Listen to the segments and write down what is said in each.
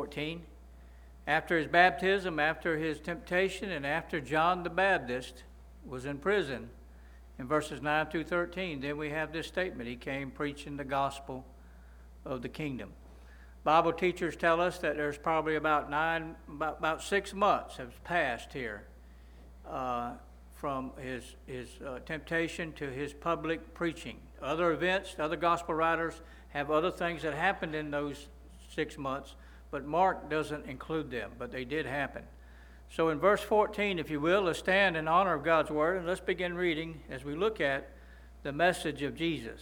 14. After his baptism, after his temptation, and after John the Baptist was in prison, in verses 9 through 13, then we have this statement. He came preaching the gospel of the kingdom. Bible teachers tell us that there's probably about 6 months have passed here from his temptation to his public preaching. Other events, other gospel writers have other things that happened in those 6 months, but Mark doesn't include them, but they did happen. So in verse 14, if you will, let's stand in honor of God's word, and let's begin reading as we look at the message of Jesus.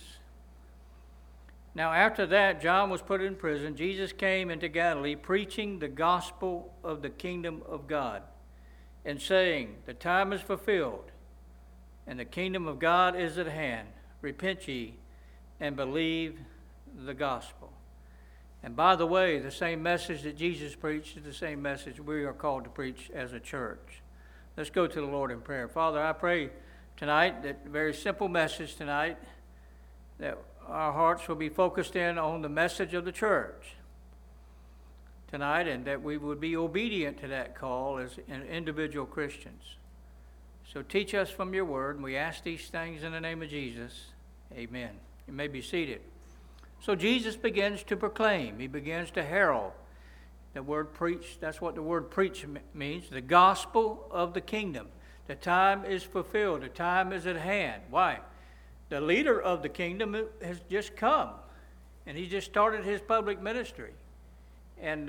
Now after that, John was put in prison. Jesus came into Galilee, preaching the gospel of the kingdom of God, and saying, the time is fulfilled, and the kingdom of God is at hand. Repent ye, and believe the gospel. And by the way, the same message that Jesus preached is the same message we are called to preach as a church. Let's go to the Lord in prayer. Father, I pray tonight that very simple message tonight, that our hearts will be focused in on the message of the church tonight, and that we would be obedient to that call as individual Christians. So teach us from your word, and we ask these things in the name of Jesus. Amen. You may be seated. So Jesus begins to proclaim. He begins to herald. The word preach, that's what the word preach means, the gospel of the kingdom. The time is fulfilled. The time is at hand. Why? The leader of the kingdom has just come, and he just started his public ministry. And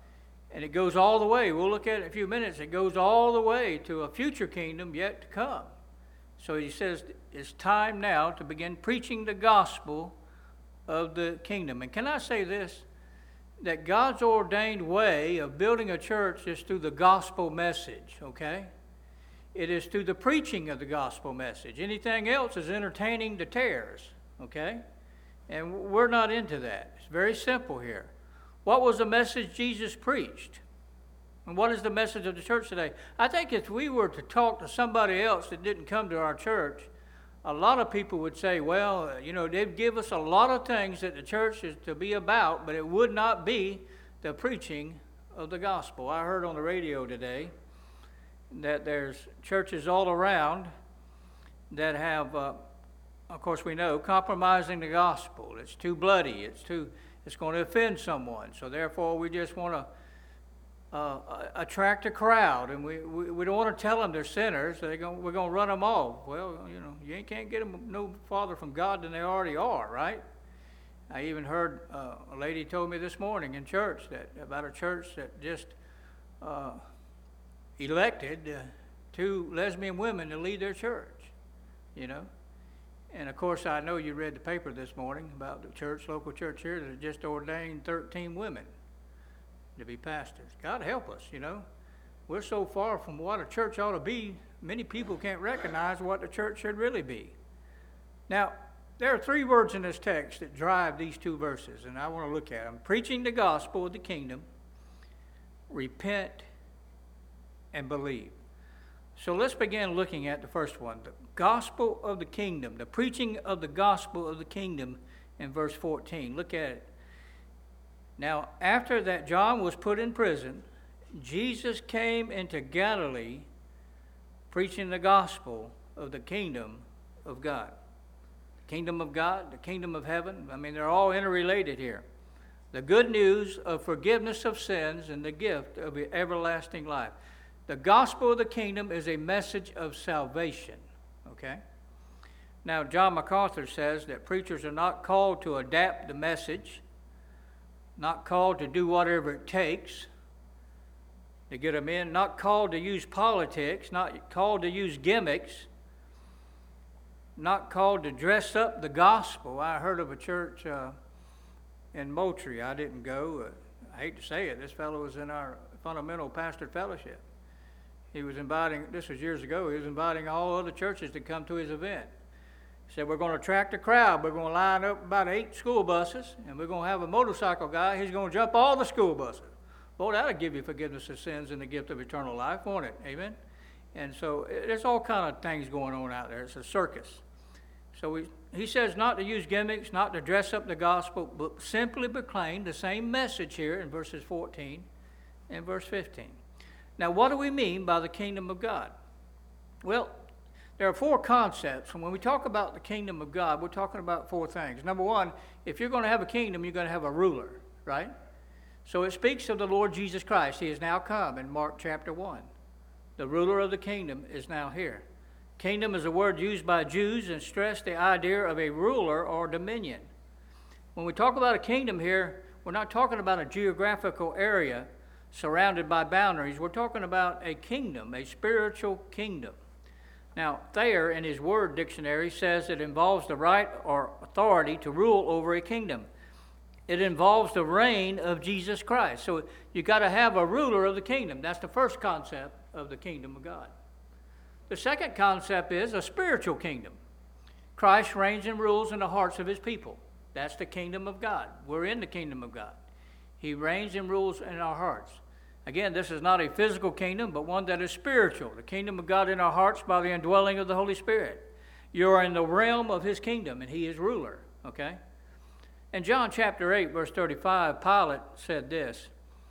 it goes all the way. We'll look at it in a few minutes. It goes all the way to a future kingdom yet to come. So he says it's time now to begin preaching the gospel of the kingdom. And can I say this? That God's ordained way of building a church is through the gospel message, okay? It is through the preaching of the gospel message. Anything else is entertaining the tares, okay? And we're not into that. It's very simple here. What was the message Jesus preached? And what is the message of the church today? I think if we were to talk to somebody else that didn't come to our church, a lot of people would say, well, they'd give us a lot of things that the church is to be about, but it would not be the preaching of the gospel. I heard on the radio today that there's churches all around that have, of course we know, compromising the gospel. It's too bloody. It's going to offend someone. So therefore we just want to attract a crowd, and we don't want to tell them they're sinners. We're going to run them off. Well, you can't get them no farther from God than they already are, right? I even heard a lady told me this morning in church about a church that just elected 2 lesbian women to lead their church, And of course, I know you read the paper this morning about the local church here, that just ordained 13 women to be pastors. God help us, We're so far from what a church ought to be, many people can't recognize what the church should really be. Now, there are 3 words in this text that drive these 2 verses, and I want to look at them. Preaching the gospel of the kingdom, repent, and believe. So let's begin looking at the first one, the gospel of the kingdom, the preaching of the gospel of the kingdom in verse 14. Look at it. Now, after that John was put in prison, Jesus came into Galilee preaching the gospel of the kingdom of God. The kingdom of God, the kingdom of heaven, they're all interrelated here. The good news of forgiveness of sins and the gift of everlasting life. The gospel of the kingdom is a message of salvation, okay? Now, John MacArthur says that preachers are not called to adapt the message, not called to do whatever it takes to get them in, not called to use politics, not called to use gimmicks, not called to dress up the gospel. I heard of a church in Moultrie. I didn't go. I hate to say it. This fellow was in our fundamental pastored fellowship. He was inviting, this was years ago, he was inviting all other churches to come to his event. He said, we're going to attract a crowd. We're going to line up about 8 school buses, and we're going to have a motorcycle guy. He's going to jump all the school buses. Boy, that'll give you forgiveness of sins and the gift of eternal life, won't it? Amen? And so there's all kind of things going on out there. It's a circus. So he says not to use gimmicks, not to dress up the gospel, but simply proclaim the same message here in verses 14 and verse 15. Now, what do we mean by the kingdom of God? Well, there are four concepts. And when we talk about the kingdom of God, we're talking about four things. Number one, if you're going to have a kingdom, you're going to have a ruler, right? So it speaks of the Lord Jesus Christ. He has now come in Mark chapter 1. The ruler of the kingdom is now here. Kingdom is a word used by Jews and stress the idea of a ruler or dominion. When we talk about a kingdom here, we're not talking about a geographical area surrounded by boundaries. We're talking about a kingdom, a spiritual kingdom. Now, Thayer, in his word dictionary, says it involves the right or authority to rule over a kingdom. It involves the reign of Jesus Christ. So you got to have a ruler of the kingdom. That's the first concept of the kingdom of God. The second concept is a spiritual kingdom. Christ reigns and rules in the hearts of his people. That's the kingdom of God. We're in the kingdom of God. He reigns and rules in our hearts. Again, this is not a physical kingdom, but one that is spiritual. The kingdom of God in our hearts by the indwelling of the Holy Spirit. You are in the realm of his kingdom, and he is ruler, okay? In John chapter 8, verse 35, Pilate said this.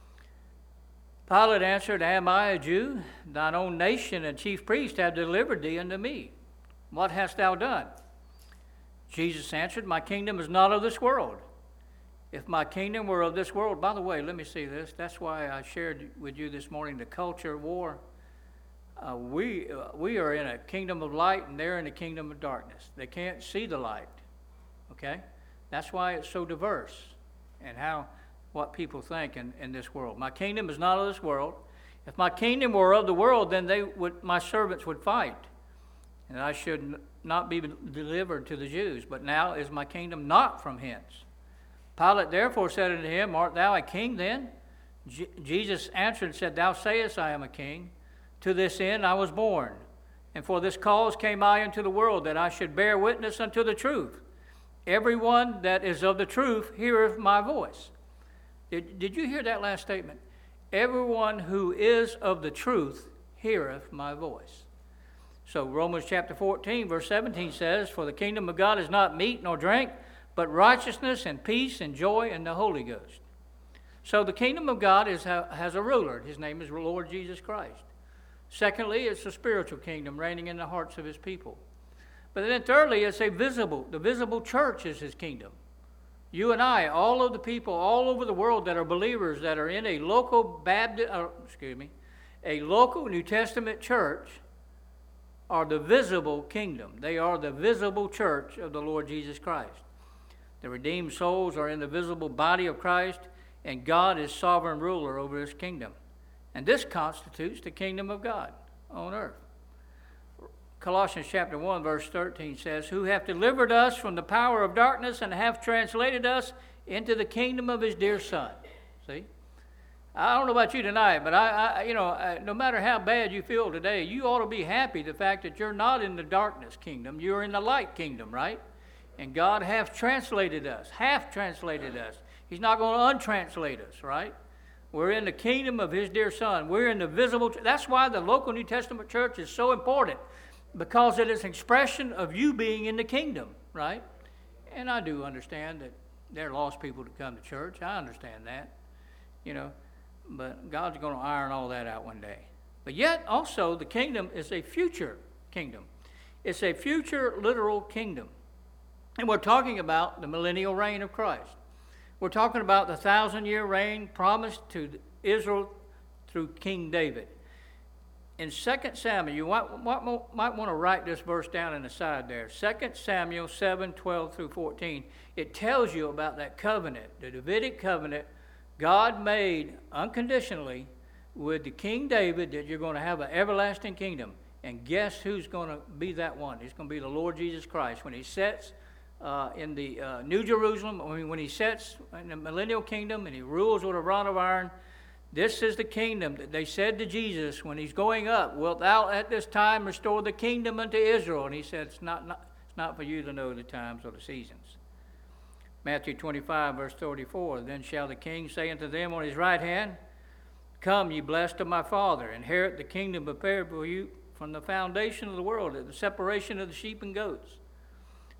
Pilate answered, Am I a Jew? Thine own nation and chief priest have delivered thee unto me. What hast thou done? Jesus answered, My kingdom is not of this world. If my kingdom were of this world, by the way, let me see this. That's why I shared with you this morning the culture war. We are in a kingdom of light, and they're in a kingdom of darkness. They can't see the light, okay? That's why it's so diverse and what people think in this world. My kingdom is not of this world. If my kingdom were of the world, then my servants would fight, and I should not be delivered to the Jews. But now is my kingdom not from hence. Pilate therefore said unto him, Art thou a king then? Jesus answered and said, Thou sayest, I am a king. To this end I was born, and for this cause came I into the world, that I should bear witness unto the truth. Everyone that is of the truth heareth my voice. Did you hear that last statement? Everyone who is of the truth heareth my voice. So Romans chapter 14, verse 17 says, For the kingdom of God is not meat nor drink, but righteousness and peace and joy in the Holy Ghost. So the kingdom of God has a ruler. His name is the Lord Jesus Christ. Secondly, it's a spiritual kingdom reigning in the hearts of his people. But then thirdly, it's the visible church is his kingdom. You and I, all of the people all over the world that are believers, that are in a local New Testament church, are the visible kingdom. They are the visible church of the Lord Jesus Christ. The redeemed souls are in the visible body of Christ, and God is sovereign ruler over his kingdom. And this constitutes the kingdom of God on earth. Colossians chapter 1, verse 13 says, Who hath delivered us from the power of darkness and hath translated us into the kingdom of his dear Son. See? I don't know about you tonight, but no matter how bad you feel today, you ought to be happy the fact that you're not in the darkness kingdom. You're in the light kingdom, right? And God hath translated us. He's not going to untranslate us, right? We're in the kingdom of his dear Son. We're in the visible. That's why the local New Testament church is so important, because it is an expression of you being in the kingdom, right? And I do understand that there are lost people to come to church. I understand that, but God's going to iron all that out one day. But yet also the kingdom is a future kingdom. It's a future literal kingdom. And we're talking about the millennial reign of Christ. We're talking about the 1,000-year reign promised to Israel through King David. In 2 Samuel, you might want to write this verse down in the side there. 2 Samuel 7, 12 through 14. It tells you about that covenant, the Davidic covenant God made unconditionally with the King David, that you're going to have an everlasting kingdom. And guess who's going to be that one? It's going to be the Lord Jesus Christ. When he sets in the New Jerusalem, when he sets in the millennial kingdom and he rules with a rod of iron, this is the kingdom that they said to Jesus when he's going up, Wilt thou at this time restore the kingdom unto Israel? And he said, It's not for you to know the times or the seasons. Matthew 25, verse 34, Then shall the king say unto them on his right hand, Come, ye blessed of my Father, inherit the kingdom prepared for you from the foundation of the world, at the separation of the sheep and goats.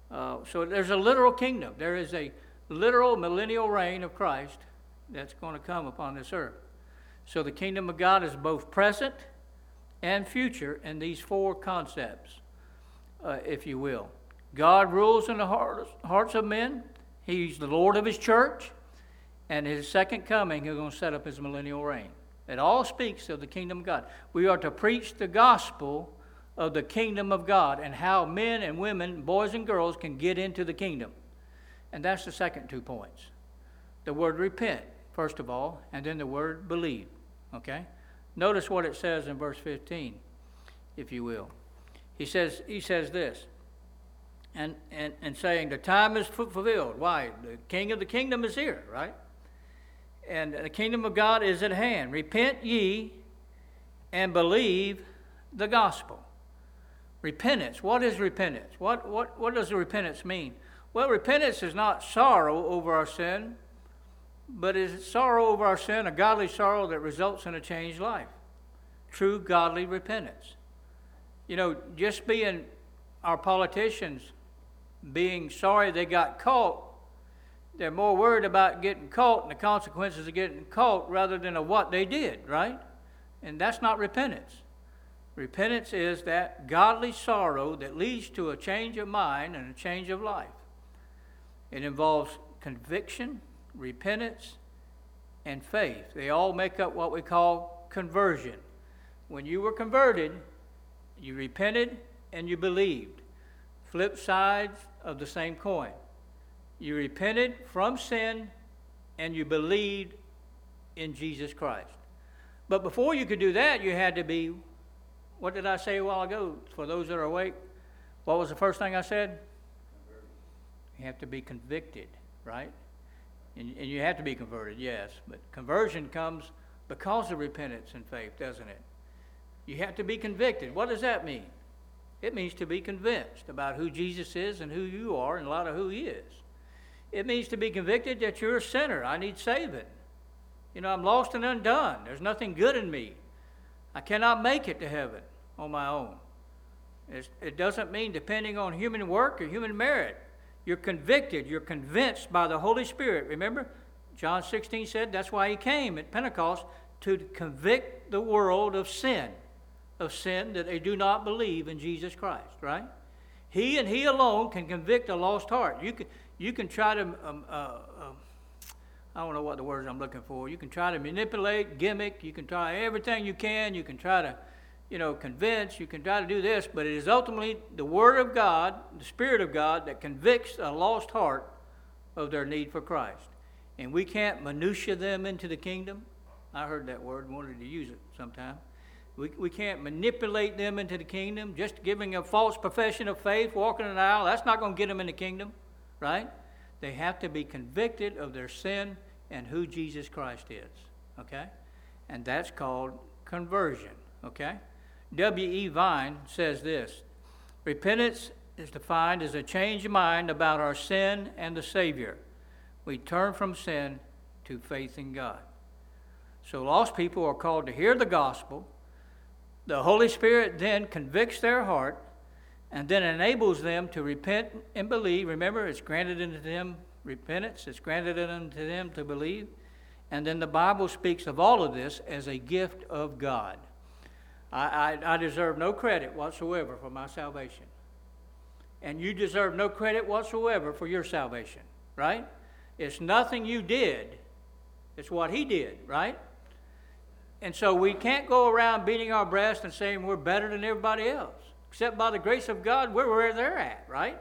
So there's a literal kingdom. There is a literal millennial reign of Christ that's going to come upon this earth. So the kingdom of God is both present and future in these four concepts, if you will. God rules in the hearts of men. He's the Lord of his church. And his second coming, he's going to set up his millennial reign. It all speaks of the kingdom of God. We are to preach the gospel of the kingdom of God and how men and women, boys and girls, can get into the kingdom. And that's the second 2 points. The word repent, first of all, and then the word believe. Okay? Notice what it says in verse 15, if you will. He says this, and saying, the time is fulfilled. Why? The king of the kingdom is here, right? And the kingdom of God is at hand. Repent ye and believe the gospel. Repentance. What is repentance? What does the repentance mean? Well, repentance is not sorrow over our sin, but is sorrow over our sin, a godly sorrow that results in a changed life. True godly repentance. You know, just being our politicians being sorry they got caught, they're more worried about getting caught and the consequences of getting caught rather than of what they did, right? And that's not repentance. Repentance is that godly sorrow that leads to a change of mind and a change of life. It involves conviction, repentance, and faith. They all make up what we call conversion. When you were converted, you repented and you believed. Flip sides of the same coin. You repented from sin and you believed in Jesus Christ. But before you could do that, you had to be, what did I say a while ago? For those that are awake, what was the first thing I said? You have to be convicted, right? And you have to be converted, yes. But conversion comes because of repentance and faith, doesn't it? You have to be convicted. What does that mean? It means to be convinced about who Jesus is and who you are and a lot of who he is. It means to be convicted that you're a sinner. I need saving. You know, I'm lost and undone. There's nothing good in me. I cannot make it to heaven on my own. It doesn't mean depending on human work or human merit. You're convicted. You're convinced by the Holy Spirit. Remember, John 16 said that's why he came at Pentecost, to convict the world of sin that they do not believe in Jesus Christ, right? He and he alone can convict a lost heart. You can try to, I don't know what the words I'm looking for. You can try to manipulate, gimmick. You can try everything you can. You can try to, convince. You can try to do this. But it is ultimately the Word of God, the Spirit of God, that convicts a lost heart of their need for Christ. And we can't minutia them into the kingdom. I heard that word and wanted to use it sometime. We can't manipulate them into the kingdom. Just giving a false profession of faith, walking an aisle, that's not going to get them in the kingdom, right? They have to be convicted of their sin and who Jesus Christ is, okay? And that's called conversion, okay? W.E. Vine says this: repentance is defined as a change of mind about our sin and the Savior. We turn from sin to faith in God. So lost people are called to hear the gospel. The Holy Spirit then convicts their heart and then enables them to repent and believe. Remember, it's granted unto them repentance. It's granted unto them to believe. And then the Bible speaks of all of this as a gift of God. I deserve no credit whatsoever for my salvation. And you deserve no credit whatsoever for your salvation, right? It's nothing you did. It's what he did, right? And so we can't go around beating our breast and saying we're better than everybody else. Except by the grace of God, we're where they're at, right?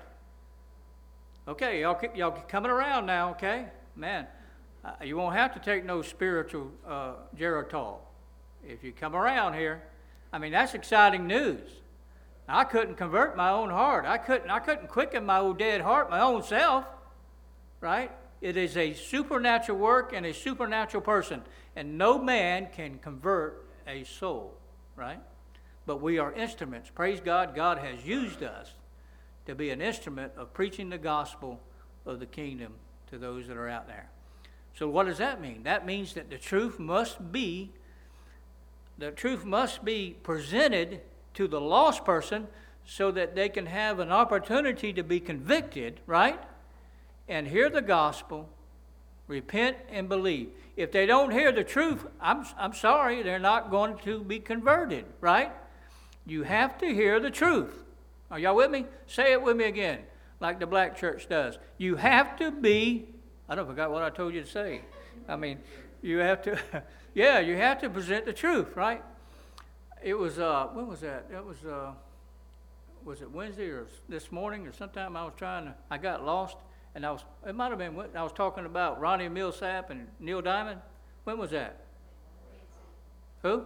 Okay, y'all coming around now, okay? Man, you won't have to take no spiritual Geritol if you come around here. I mean, that's exciting news. I couldn't convert my own heart. I couldn't quicken my old dead heart, my own self, right? It is a supernatural work and a supernatural person. And no man can convert a soul, right? But we are instruments. Praise God, God has used us to be an instrument of preaching the gospel of the kingdom to those that are out there. So what does that mean? That means that the truth must be presented to the lost person so that they can have an opportunity to be convicted, right? And hear the gospel, repent and believe. If they don't hear the truth, I'm sorry, they're not going to be converted, right? You have to hear the truth. Are y'all with me? Say it with me again, like the black church does. You have to be, I don't forgot what I told you to say. I mean, you have to, yeah, you have to present the truth, right? It was, when was that? It was it Wednesday or this morning or sometime I got lost. And it might have been, I was talking about Ronnie Millsap and Neil Diamond. When was that? Who?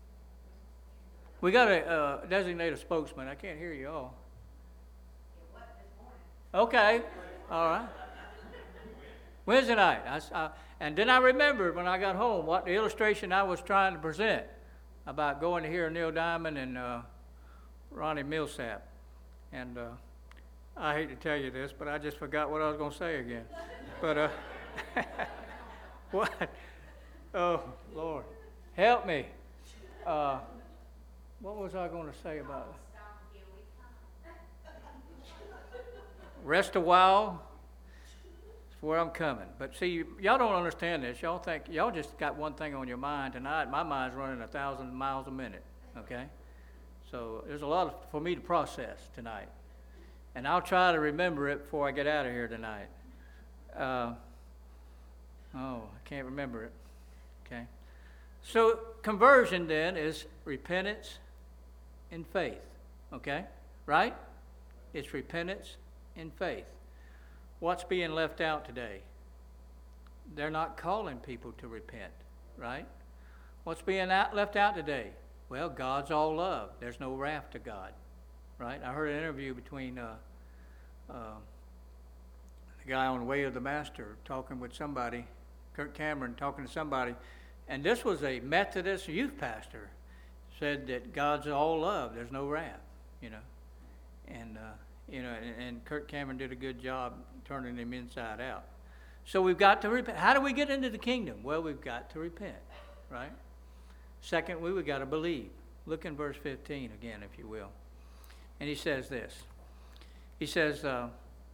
We got a designated spokesman. I can't hear you all. Okay, all right. Wednesday night. And then I remembered when I got home what the illustration I was trying to present about going to hear Neil Diamond and Ronnie Millsap. And I hate to tell you this, but I just forgot what I was going to say again. But, what? Oh, Lord. Help me. What was I going to say about it? Rest a while. It's where I'm coming. But see, y'all don't understand this. Y'all think, y'all just got one thing on your mind tonight. My mind's running 1,000 miles a minute, okay? So there's a lot for me to process tonight. And I'll try to remember it before I get out of here tonight. I can't remember it. Okay. So conversion then is repentance and faith. Okay? Right? It's repentance and faith. What's being left out today? They're not calling people to repent. Right? What's being left out today? Well, God's all love. There's no wrath to God. Right? I heard an interview between the guy on Way of the Master talking with somebody, Kirk Cameron talking to somebody, and this was a Methodist youth pastor, said that God's all love, there's no wrath, and and Kirk Cameron did a good job turning him inside out. So we've got to repent. How do we get into the kingdom? Well, we've got to repent, right? Secondly, we've got to believe. Look in verse 15 again, if you will. And he says this. He says, a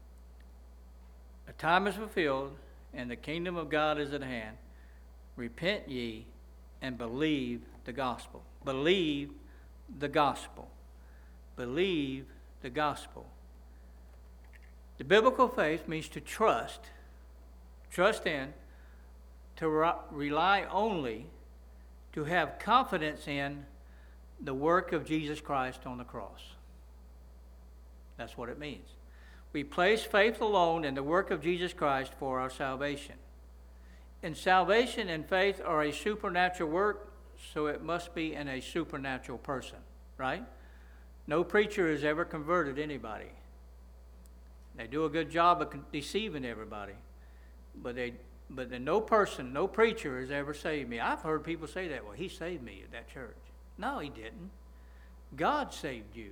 time is fulfilled, and the kingdom of God is at hand. Repent ye, and believe the gospel. Believe the gospel. Believe the gospel. The biblical faith means to trust in, to rely only, to have confidence in the work of Jesus Christ on the cross. That's what it means. We place faith alone in the work of Jesus Christ for our salvation. And salvation and faith are a supernatural work, so it must be in a supernatural person, right? No preacher has ever converted anybody. They do a good job of deceiving everybody, but then no person, no preacher has ever saved me. I've heard people say that. Well, he saved me at that church. No, he didn't. God saved you,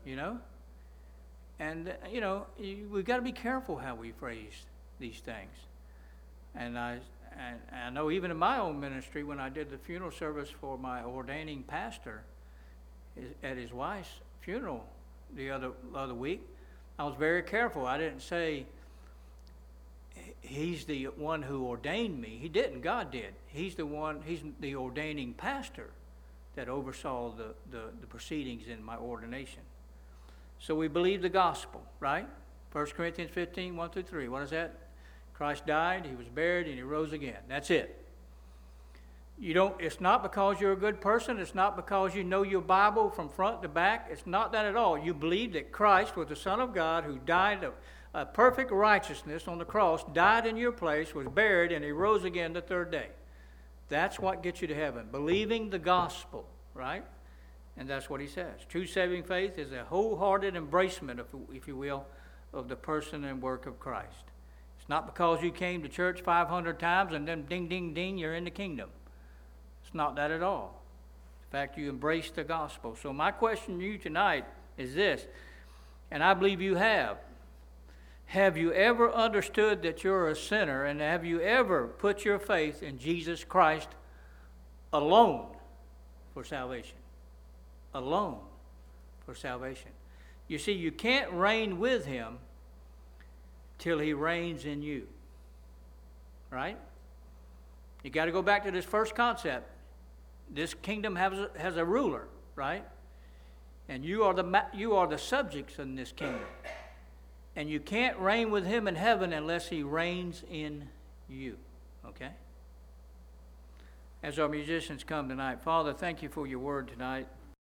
And, we've got to be careful how we phrase these things. And I know even in my own ministry, when I did the funeral service for my ordaining pastor at his wife's funeral the other week, I was very careful. I didn't say he's the one who ordained me. He didn't. God did. He's the ordaining pastor that oversaw the proceedings in my ordination. So we believe the gospel, right? 1 Corinthians 15, 1 through 3. What is that? Christ died, he was buried, and he rose again. That's it. It's not because you're a good person. It's not because you know your Bible from front to back. It's not that at all. You believe that Christ was the Son of God who died a perfect righteousness on the cross, died in your place, was buried, and he rose again the third day. That's what gets you to heaven. Believing the gospel, right? And that's what he says. True saving faith is a wholehearted embracement, if you will, of the person and work of Christ. It's not because you came to church 500 times and then ding, ding, ding, you're in the kingdom. It's not that at all. In fact, you embrace the gospel. So my question to you tonight is this, and I believe you have. Have you ever understood that you're a sinner, and have you ever put your faith in Jesus Christ alone for salvation? Alone for salvation. You see, you can't reign with him till he reigns in you. Right? You got to go back to this first concept. This kingdom has a ruler, right? And you are the subjects in this kingdom. And you can't reign with him in heaven unless he reigns in you. Okay? As our musicians come tonight, Father, thank you for your word tonight.